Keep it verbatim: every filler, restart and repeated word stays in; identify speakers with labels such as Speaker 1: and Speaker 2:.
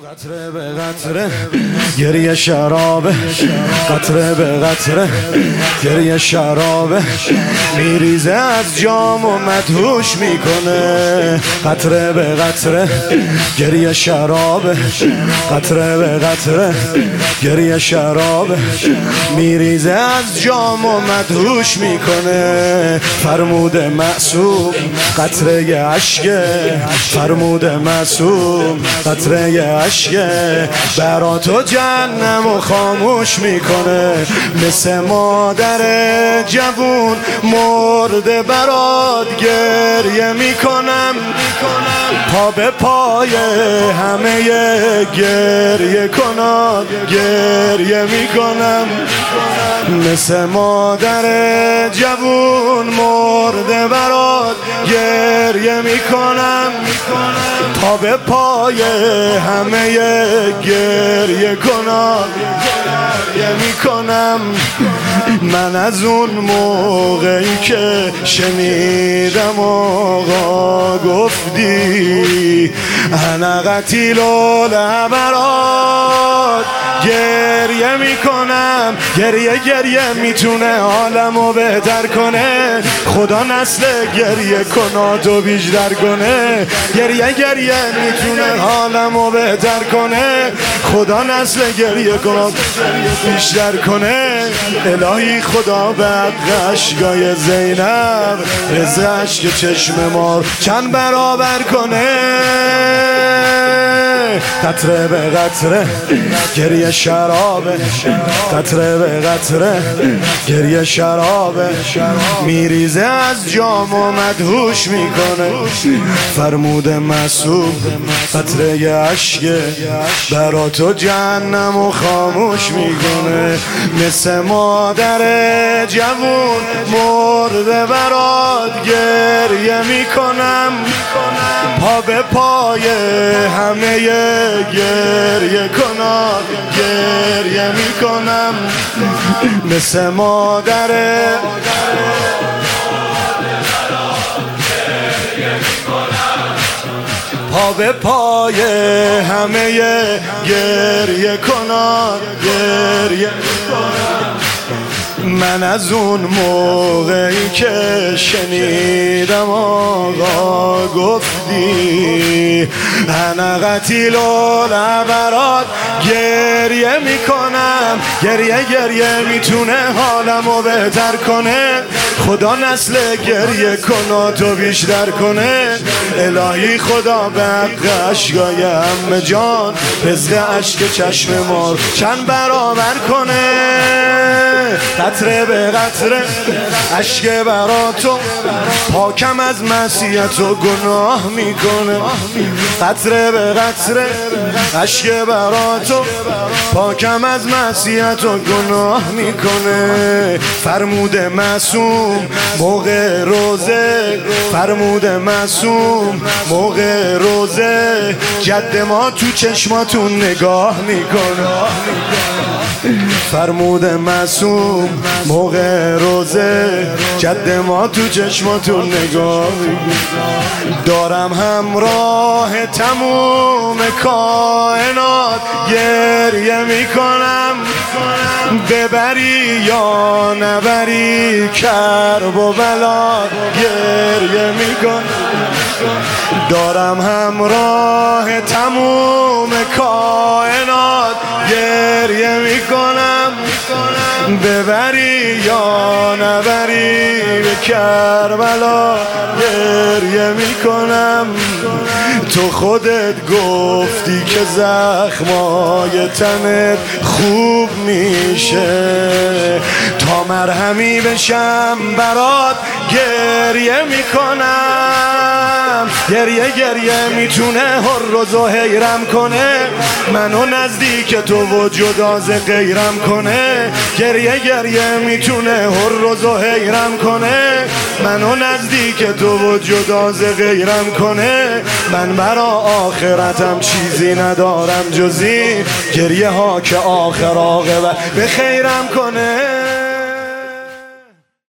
Speaker 1: قطره به قطره گریه شرابه، قطره به قطره گریه شرابه، میریزه از جام و مدهوش میکنه. قطره به قطره گریه شرابه، قطره به قطره گریه شرابه، میریزه از جام و مدهوش میکنه. فرمود معصوم قطره عشقه، فرمود معصوم قطره عشقه، برا تو جهنم و خاموش میکنه. مثل مادر جوون مرده برات گریه میکنم، پا به پای همه گریه کنات گریه میکنم. مثل مادر جوون مرده برات گریه میکنم، پا به پای همه گریه کنات گریه میکنم. من از اون موقعی که شنیدم آقا گفتی انا قتیل العبرات گریه میکنم. گریه گریه میتونه عالمو بهتر کنه، خدا نسل گریه کناتو بیشتر کنه. گریه گریه میتونه عالمو بهتر کنه، خدا نسل گریه کناتو بیشتر کنه. الهی خدا به حق اشکای زینب رزقش که چشم ما چند برابر کنه. قطره به قطره گریه شرابه، قطره به قطره گریه شرابه، میریزه از جام و مدهوش میکنه. فرمود معصوم قطره عشقه، برا تو جهنم و خاموش میکنه. مثل مادر جوون مرده برات گریه میکنم، پا به پای همه گریه کنات گریه میکنم. مثل مادر پا به پای همه گریه کنات گریه میکنم. من از اون موقعی که شنیدم آقا گفتی انا قتیل العبرات گریه میکنم. گریه گریه میتونه حالمو بهتر کنه، خدا نسل گریه کناتو بیشتر کنه. الهی خدا به حق اشکای همه جان رزق اشک چشم ما چند برابر کنه. قطره به قطره اشک برا تو پاکم از معصیت و گناه میکنه. قطره به قطره اشک برا تو پاکم از معصیت و گناه میکنه. فرمود معصوم موقع روزه، فرمود معصوم موقع روزه، جد ما تو چشماتون نگاه میکنه. فرمود معصوم موقع روزه، جد ما تو چشماتون نگاه. دارم همراه تموم کائنات گریه میکنم، ببری یا نبری کرب و بلا گریه میکنم. دارم همراه تموم کائنات گریه میکنم، ببری یا نبری به کربلا گریه میکنم. تو خودت گفتی که زخمای تنت خوب میشه، تا مرهمی بشم برات گریه میکنم. گریه گریه میتونه هر روزو حیرم کنه، منو نزدیک تو و جدا ز غیرم کنه. گریه گریه میتونه هر روزو حیرم کنه، منو نزدیک تو و جدا ز غیرم کنه. من برا آخرتم چیزی ندارم جزی گریه ها که آخر عاقبت به خیرم کنه.